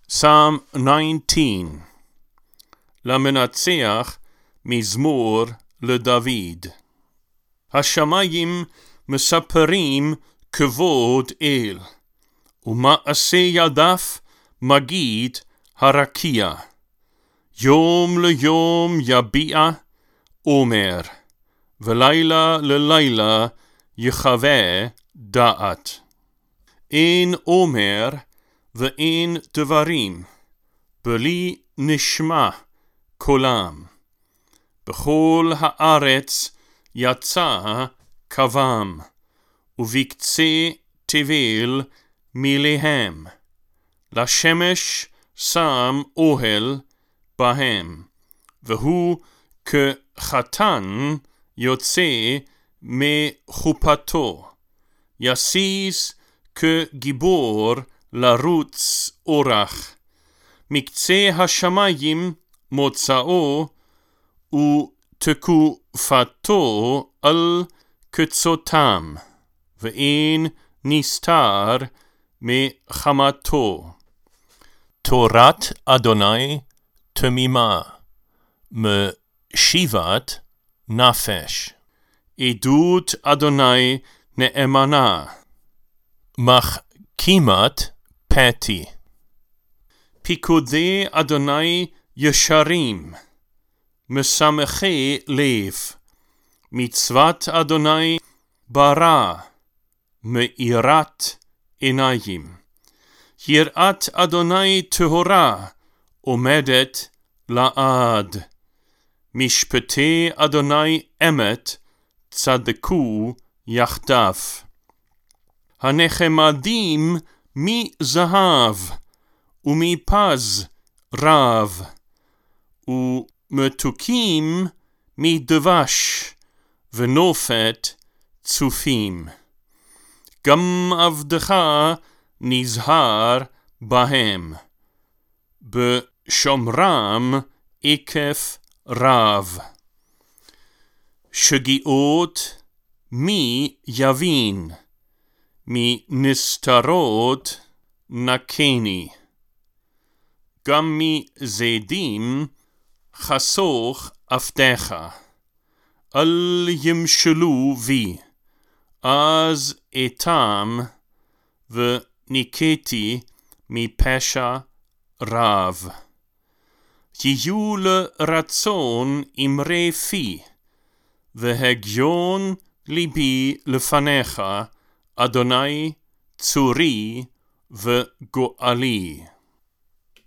Psalm 19. למנצח מזמור לדוד. השמיים מספרים כבוד אל, ומעשה ידיו מגיד הרקיע. יום ליום יביע אומר, ולילה ללילה יחווה דעת. אין אומר ואין דברים, בלי נשמע קולם. בכל הארץ יצא קוום, ובקצה תבל מיליהם. לשמש שם אוהל בהם, והוא כחתן יוצא מחופתו. יסיס כגיבור לרוץ אורח. מקצה השמיים מוצאו, ותקופתו על קצותם, ואין נסתר מחמתו. תורת אדוני תמימה, משיבת נפש. עדות אדוני נאמנה, מחכימת פתי. פיקודי אדוני ישרים, משמחי לב. מצוות אדוני ברא, מאירת עיניים. יראת אדוני טהורה, עומדת לעד. משפטי אדוני אמת, צדקו יחדיו. הנחמדים מזהב, ומפז רב, ומתוקים מדבש, ונופת צופים. גם עבדך נזהר בהם, בשומרם עקף רב. שגיאות מי יבין, מנסתרות נקני. גם מזדים חסוך עבדך, אל ימשלו בי. אז אתם וניקתי מפשע רב. יהיו לרצון אמרי פי, והגיון ליבי לפניך, אדוני צורי וגואלי.